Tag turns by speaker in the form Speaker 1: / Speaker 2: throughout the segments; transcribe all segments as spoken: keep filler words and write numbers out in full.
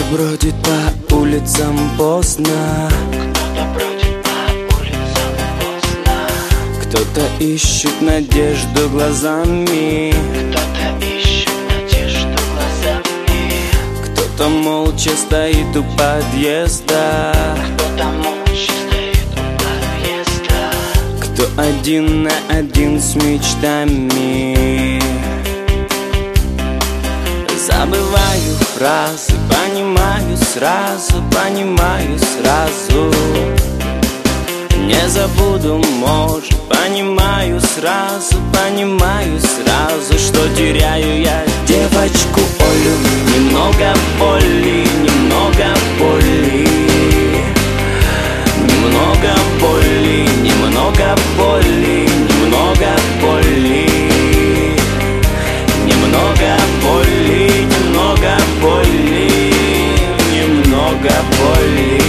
Speaker 1: бродит по улицам поздно,
Speaker 2: кто-то бродит по улицам поздно,
Speaker 1: кто-то ищет надежду глазами,
Speaker 2: кто-то ищет надежду глазами,
Speaker 1: кто-то молча стоит у подъезда,
Speaker 2: кто-то молча стоит у подъезда,
Speaker 1: кто один на один с мечтами. Забываю фразы, понимаю сразу, понимаю сразу. Не забуду, может, понимаю сразу, понимаю сразу, что теряю я девочку Олю. Немного боли, немного боли, немного боли, немного боли, немного боли, немного боли, немного боли, немного боли.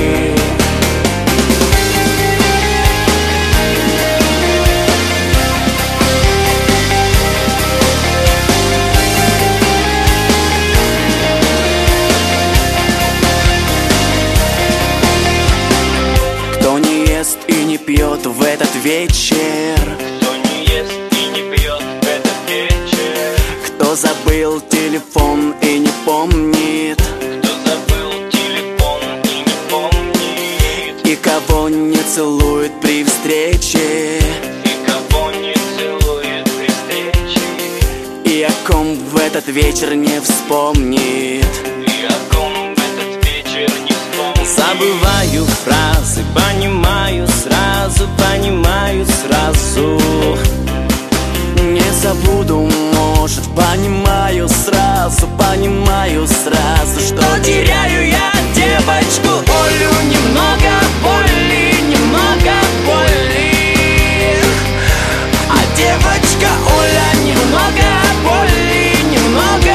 Speaker 1: Кто не ест и не пьет в этот вечер,
Speaker 2: кто не ест и не пьет в этот вечер,
Speaker 1: кто забыл телефон и не помнит,
Speaker 2: кто забыл телефон и не помнит,
Speaker 1: и кого не целует при встрече,
Speaker 2: и кого не целует при встрече,
Speaker 1: и о ком в этот вечер не вспомнит.
Speaker 2: и о ком в этот вечер не вспомнит.
Speaker 1: Забываю фразы, понимаю сразу, понимаю сразу. Не забуду, может, понимаю сразу, понимаю сразу, что теряю я девочку Олю. Немного боли, немного боли, а девочка Оля немного боли, немного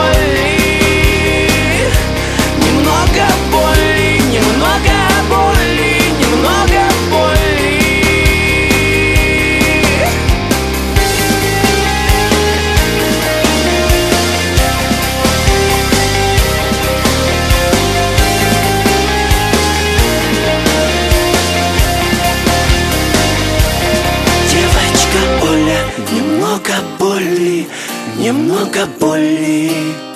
Speaker 1: боли, немного боли, немного боли, немного боли. Девочка Оля, немного боли, немного боли.